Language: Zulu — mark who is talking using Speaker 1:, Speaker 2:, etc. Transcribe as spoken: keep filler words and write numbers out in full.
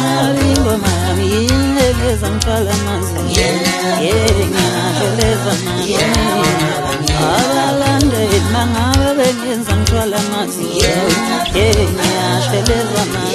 Speaker 1: Lingo mami ingeleza ngitwala amazinyo yeah ngiyasheleza mami abalandeli mangabe bengenza ngitwala amazinyo yeah ngiyasheleza mami